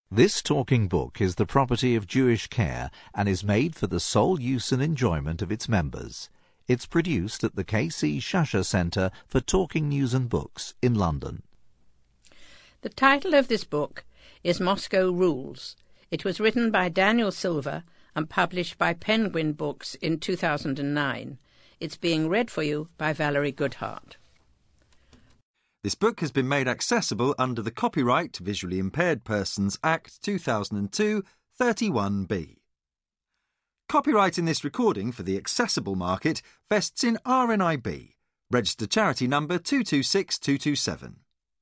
This talking book is the property of Jewish Care and is made for the sole use and enjoyment of its members. It's produced at the K.C. Shasha Centre for Talking News and Books in London. The title of this book is Moscow Rules. It was written by Daniel Silva and published by Penguin Books in 2009. It's being read for you by Valerie Goodhart. This book has been made accessible under the Copyright to Visually Impaired Persons Act 2002 31B. Copyright in this recording for the accessible market vests in RNIB, registered charity number 226227.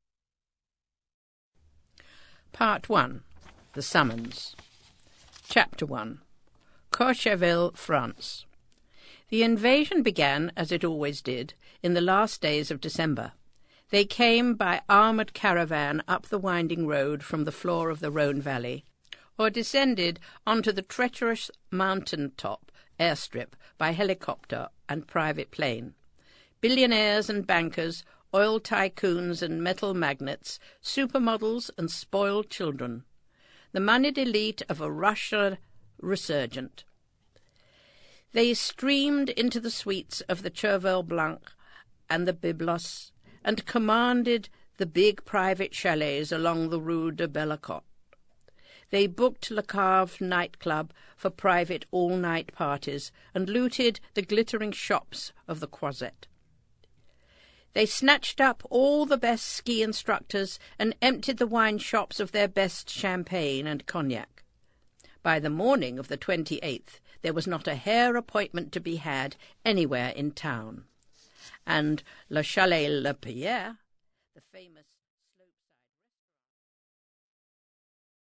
Part 1. The Summons. Chapter 1. Courchevel, France. The invasion began, as it always did, in the last days of December. They came by armoured caravan up the winding road from the floor of the Rhone Valley, or descended onto the treacherous mountain-top airstrip by helicopter and private plane. Billionaires and bankers, oil tycoons and metal magnates, supermodels and spoiled children. The moneyed elite of a Russia resurgent. They streamed into the suites of the Cheval Blanc and the Byblos, and commanded the big private chalets along the Rue de Bellecote. They booked Le Cave nightclub for private all-night parties and looted the glittering shops of the Croisette. They snatched up all the best ski instructors and emptied the wine shops of their best champagne and cognac. By the morning of the 28th, there was not a hair appointment to be had anywhere in town. And Le Chalet Le Pierre, the famous